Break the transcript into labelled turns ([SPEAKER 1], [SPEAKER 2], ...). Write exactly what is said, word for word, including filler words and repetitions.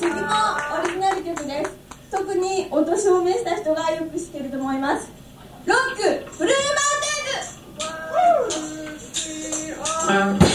[SPEAKER 1] 曲もオリジナル曲です。特にお年を召した人がよく知っていると思います。ロックブルーマウンテンズ。